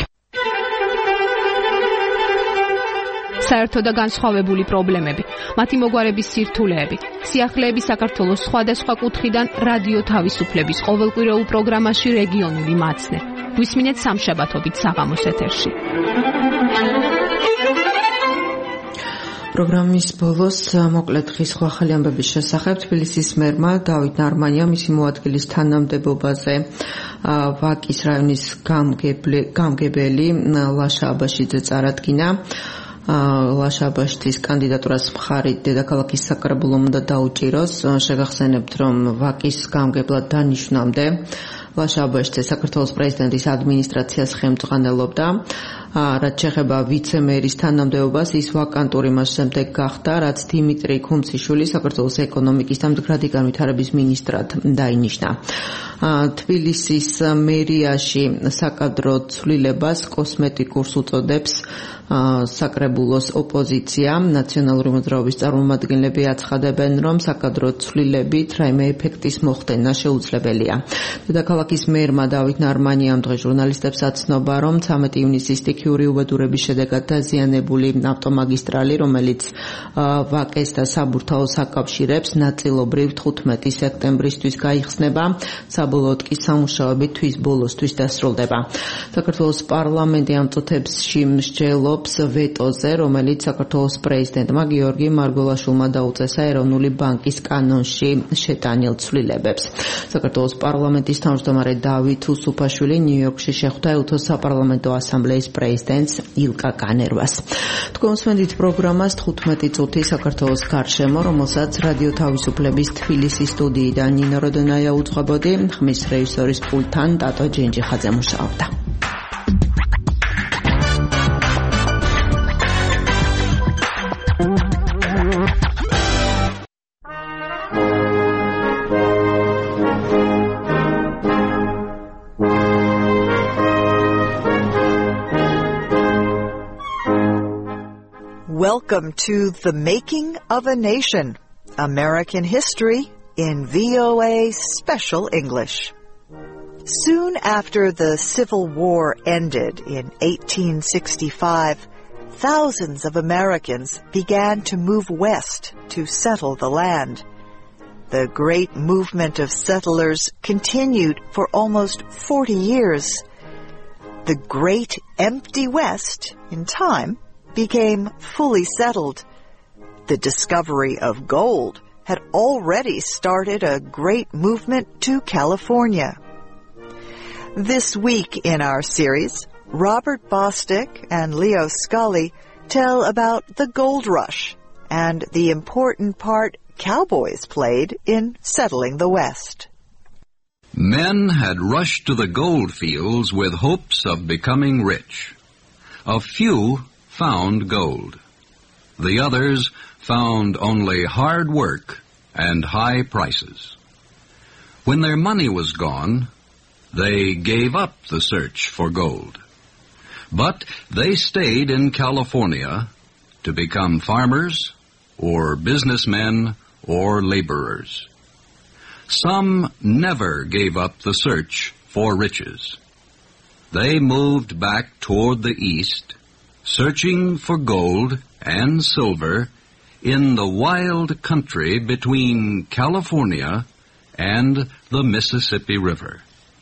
საერთო და განსხვავებული პრობლემები, მათი მოგვარების სირთულეები, სიახლეები საქართველოს სხვადასხვა კუთხიდან რადიო თავისუფლების ყოველკვირეულ პროგრამაში რეგიონული მაცნე. გვისმინეთ სამშაბათობით საღამოს ეთერში. პროგრამის ბოლოს მოკლედ ხის ახალი ამბების შესახებ თბილისის მერმა დავით ნარმანია მისი მოადგილის თანამდებობაზე ვაკის რაიონის გამგებელი ლაშა აბაშიძე წარადგინა. ლაშა აბაშიძის კანდიდატურას მხარი დედაქალაქის საკრებულომ უნდა დაუჭიროს. შეგახსენებთ, რომ ვაკის გამგებლად დანიშნამდე ლაშა აბაშიძე საქართველოს პრეზიდენტის ადმინისტრაციას ხელმძღვანელობდა. რაც შეეხება ვიცე-მერის თანამდებობას, ის ვაკანტური მას შემდეგ გახდა, რაც დიმიტრი ქუმციშვილი საქართველოს ეკონომიკის და მდგრადი განვითარების მინისტრად დაინიშნა. თბილისის მერიაში საკადრო ცვლილებას კოსმეტიკურს უწოდებს საკრებულოს ოპოზიცია. ნაციონალური მოძრაობის წარმომადგენლები აცხადებენ, რომ საკადრო ცვლილებით რაიმე ეფექტის მოხდენა შეუძლებელია. დედაქალაქის მერმა დავით ნარმანიამ დღეს ჟურნალისტებს აცნობა, რომ ცამეტი ივნისის სტიქიური უბედურების შედეგად დაზიანებული ავტომაგისტრალი, რომელიც ვაკეს და საბურთალოს აკავშირებს, ნაწილობრივ თხუთმეტი სექტემბრისთვის გაიხსნება, საბოლოოდ კი სამუშაოები თვის ბოლოსთვის დასრულდება. საქართველოს პარლამენტი ამ წუთებში მსჯელობს ვეტოზე, რომელიც საქართველოს პრეზიდენტმა გიორგი მარგველაშვილმა დაუწესა ეროვნული ბანკის კანონში შეტანილ ცვლილებებს. საქართველოს პარლამენტის თავმჯდომარე დავით უსუფაშვილი ნიუ-იორკში შეხვდა ელთოს საპარლამენტო ასამბლეის პრეზიდენტს ილკა კანერვას. თქვენ უსმენთ პროგრამას თხუთმეტი წუთი საქართველოს გარშემო, რომელსაც რადიო თავისუფლების თბილისის სტუდიიდან ნინო როდონაია უძღვებოდი, ხმის რეჟისორის პულტთან ტატო ჯენჯიხაძე მუშაობდა. Welcome to The Making of a Nation, American History in V O A Special English. Soon after the Civil War ended in eighteen sixty-five, thousands of Americans began to move west to settle the land. The great movement of settlers continued for almost forty years. The Great Empty West, in time, became fully settled. The discovery of gold had already started a great movement to California. This week in our series, Robert Bostick and Leo Scully tell about the gold rush and the important part cowboys played in settling the West. Men had rushed to the gold fields with hopes of becoming rich. A few found gold. The others found only hard work and high prices. When their money was gone, they gave up the search for gold. But they stayed in California to become farmers or businessmen or laborers. Some never gave up the search for riches. They moved back toward the east, searching for gold and silver in the wild country between California and the Mississippi River.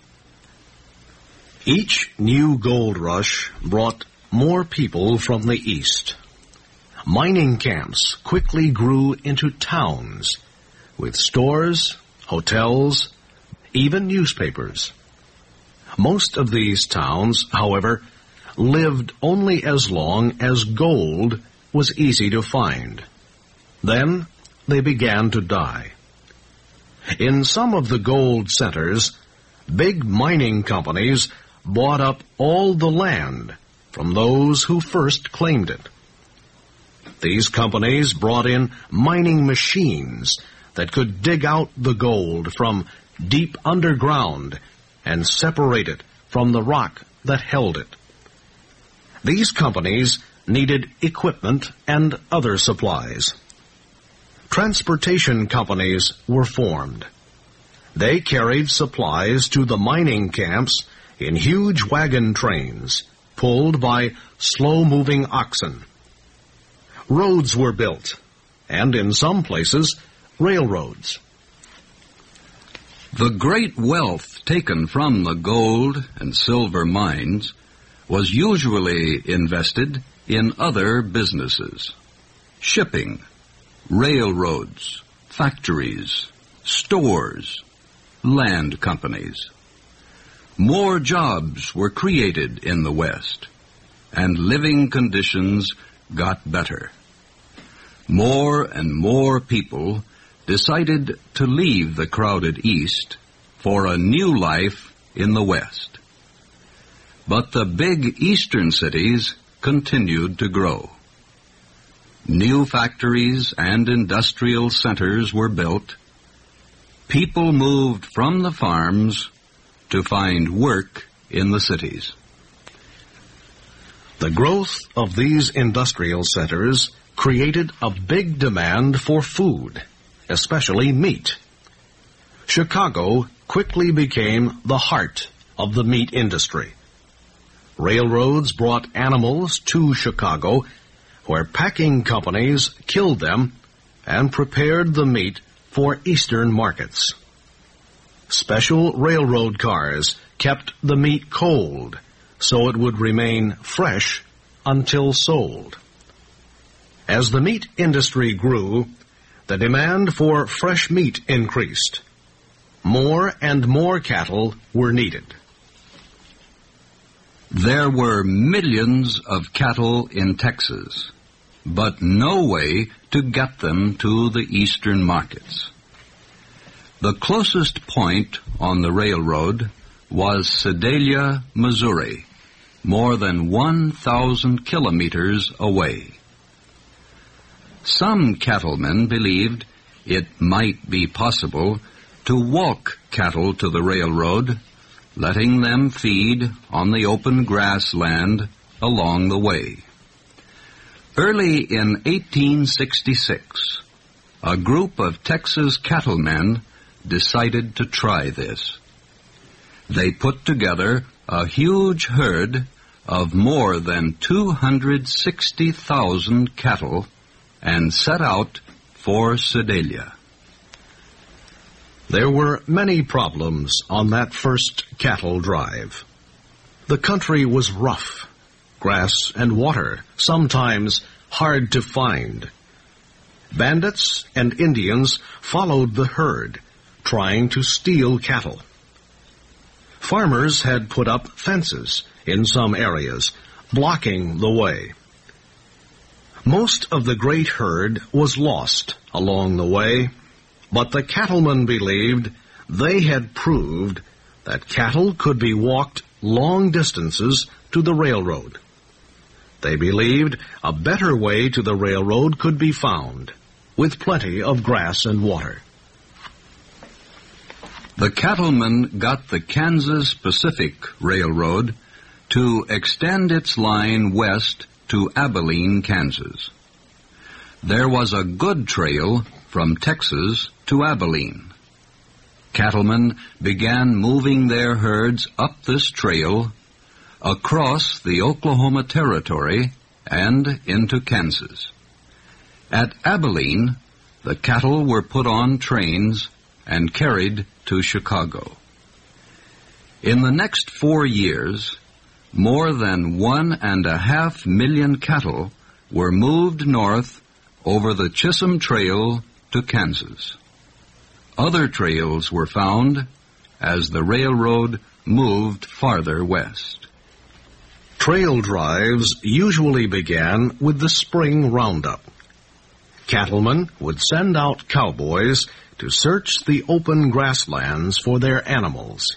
Each new gold rush brought more people from the east. Mining camps quickly grew into towns with stores, hotels, even newspapers. Most of these towns, however, lived only as long as gold was easy to find. Then they began to die. In some of the gold centers, big mining companies bought up all the land from those who first claimed it. These companies brought in mining machines that could dig out the gold from deep underground and separate it from the rock that held it. These companies needed equipment and other supplies. Transportation companies were formed. They carried supplies to the mining camps in huge wagon trains, pulled by slow-moving oxen. Roads were built, and in some places, railroads. The great wealth taken from the gold and silver mines was usually invested in other businesses: shipping, railroads, factories, stores, land companies. More jobs were created in the West, and living conditions got better. More and more people decided to leave the crowded East for a new life in the West. But the big eastern cities continued to grow. New factories and industrial centers were built. People moved from the farms to find work in the cities. The growth of these industrial centers created a big demand for food, especially meat. Chicago quickly became the heart of the meat industry. Railroads brought animals to Chicago, where packing companies killed them and prepared the meat for eastern markets. Special railroad cars kept the meat cold so it would remain fresh until sold. As the meat industry grew, the demand for fresh meat increased. More and more cattle were needed. There were millions of cattle in Texas, but no way to get them to the eastern markets. The closest point on the railroad was Sedalia, Missouri, more than one thousand kilometers away. Some cattlemen believed it might be possible to walk cattle to the railroad, letting them feed on the open grassland along the way. Early in eighteen sixty-six, a group of Texas cattlemen decided to try this. They put together a huge herd of more than two hundred sixty thousand cattle and set out for Sedalia. There were many problems on that first cattle drive. The country was rough, grass and water sometimes hard to find. Bandits and Indians followed the herd, trying to steal cattle. Farmers had put up fences in some areas, blocking the way. Most of the great herd was lost along the way, but the cattlemen believed they had proved that cattle could be walked long distances to the railroad. They believed a better way to the railroad could be found, with plenty of grass and water. The cattlemen got the Kansas Pacific Railroad to extend its line west to Abilene, Kansas. There was a good trail from Texas to Abilene. Cattlemen began moving their herds up this trail across the Oklahoma Territory and into Kansas. At Abilene, the cattle were put on trains and carried to Chicago. In the next four years, more than one and a half million cattle were moved north over the Chisholm Trail to Kansas. Other trails were found as the railroad moved farther west. Trail drives usually began with the spring roundup. Cattlemen would send out cowboys to search the open grasslands for their animals.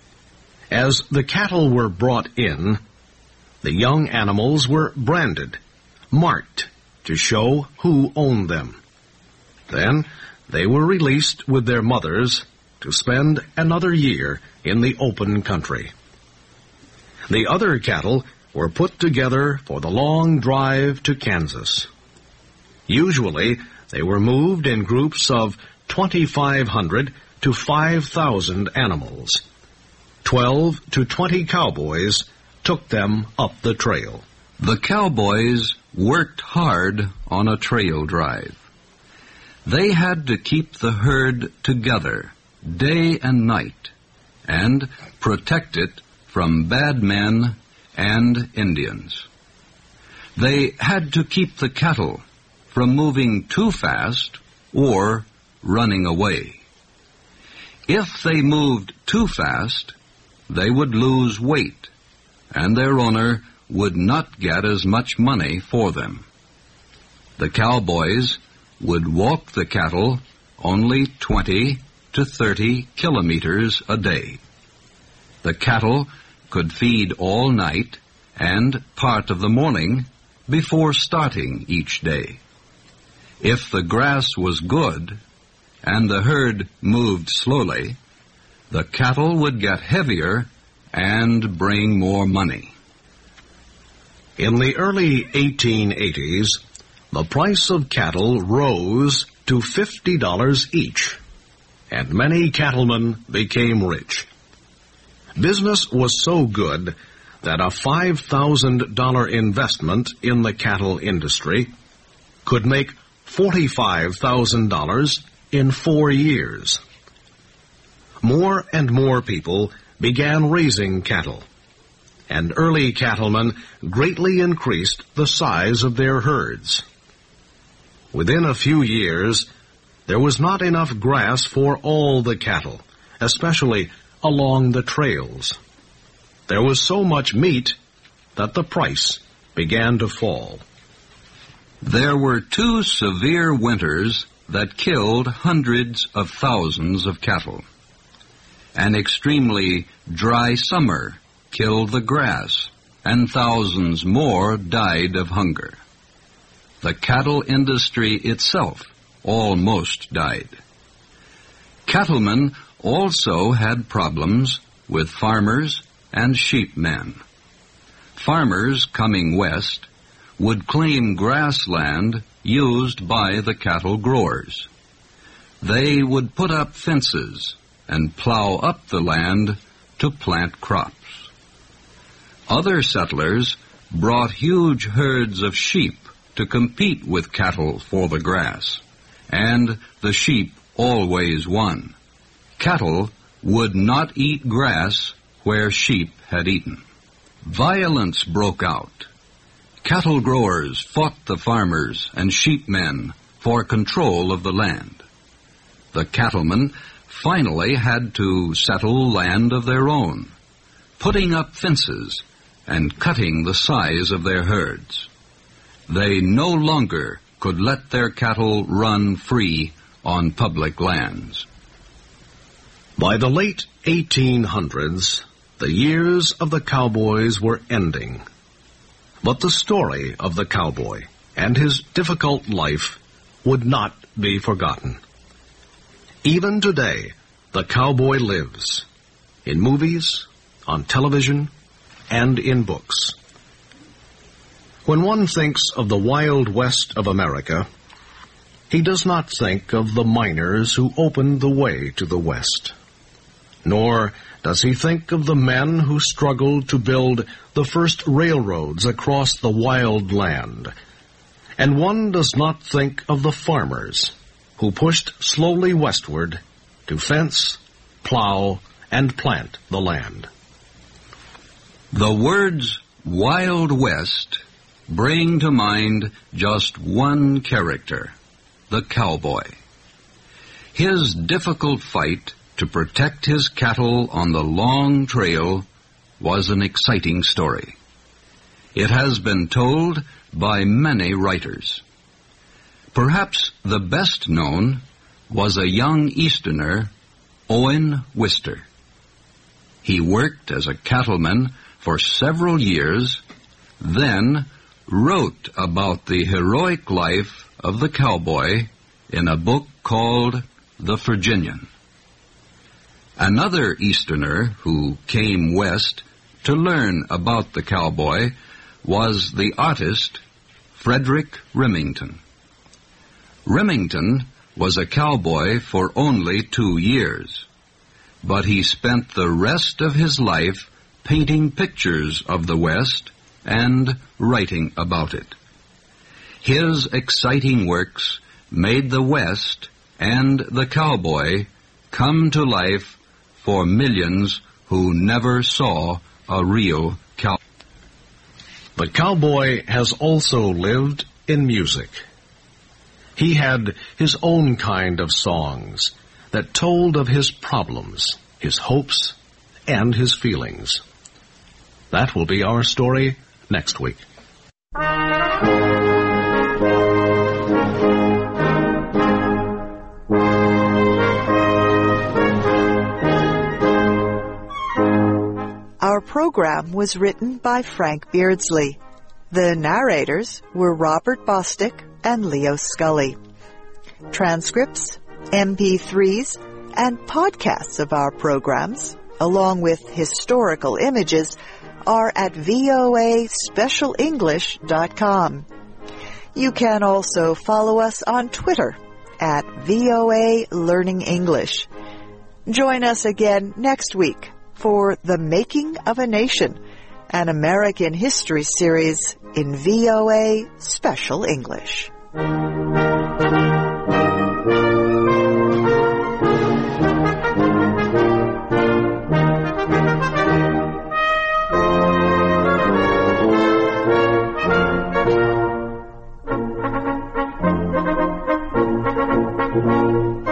As the cattle were brought in, the young animals were branded, marked to show who owned them. Then they were released with their mothers to spend another year in the open country. The other cattle were put together for the long drive to Kansas. Usually, they were moved in groups of twenty-five hundred to five thousand animals. Twelve to twenty cowboys took them up the trail. The cowboys worked hard on a trail drive. They had to keep the herd together day and night and protect it from bad men and Indians. They had to keep the cattle from moving too fast or running away. If they moved too fast, they would lose weight, and their owner would not get as much money for them. The cowboys would walk the cattle only twenty to thirty kilometers a day. The cattle could feed all night and part of the morning before starting each day. If the grass was good and the herd moved slowly, the cattle would get heavier and bring more money. In the early eighteen eighties, the price of cattle rose to fifty dollars each, and many cattlemen became rich. Business was so good that a five thousand dollars investment in the cattle industry could make forty-five thousand dollars in four years. More and more people began raising cattle, and early cattlemen greatly increased the size of their herds. Within a few years, there was not enough grass for all the cattle, especially along the trails. There was so much meat that the price began to fall. There were two severe winters that killed hundreds of thousands of cattle. An extremely dry summer killed the grass, and thousands more died of hunger. The cattle industry itself almost died. Cattlemen also had problems with farmers and sheepmen. Farmers coming west would claim grassland used by the cattle growers. They would put up fences and plow up the land to plant crops. Other settlers brought huge herds of sheep to compete with cattle for the grass, and the sheep always won. Cattle would not eat grass where sheep had eaten. Violence broke out. Cattle growers fought the farmers and sheepmen for control of the land. The cattlemen finally had to settle land of their own, putting up fences and cutting the size of their herds. They no longer could let their cattle run free on public lands. By the late eighteen hundreds, the years of the cowboys were ending. But the story of the cowboy and his difficult life would not be forgotten. Even today, the cowboy lives in movies, on television, and in books. When one thinks of the Wild West of America, he does not think of the miners who opened the way to the West. Nor does he think of the men who struggled to build the first railroads across the wild land. And one does not think of the farmers who pushed slowly westward to fence, plow, and plant the land. The words Wild West bring to mind just one character, the cowboy. His difficult fight to protect his cattle on the long trail was an exciting story. It has been told by many writers. Perhaps the best known was a young Easterner, Owen Wister. He worked as a cattleman for several years, then wrote about the heroic life of the cowboy in a book called The Virginian. Another Easterner who came west to learn about the cowboy was the artist Frederick Remington. Remington was a cowboy for only two years, but he spent the rest of his life painting pictures of the West and writing about it. His exciting works made the West and the cowboy come to life for millions who never saw a real cowboy. The cowboy has also lived in music. He had his own kind of songs that told of his problems, his hopes, and his feelings. That will be our story next week. Our program was written by Frank Beardsley. The narrators were Robert Bostic and Leo Scully. Transcripts, M P threes, and podcasts of our programs, along with historical images, are at voa special english dot com. You can also follow us on Twitter at V O A Learning English. Join us again next week for The Making of a Nation, an American history series in V O A Special English. Thank you.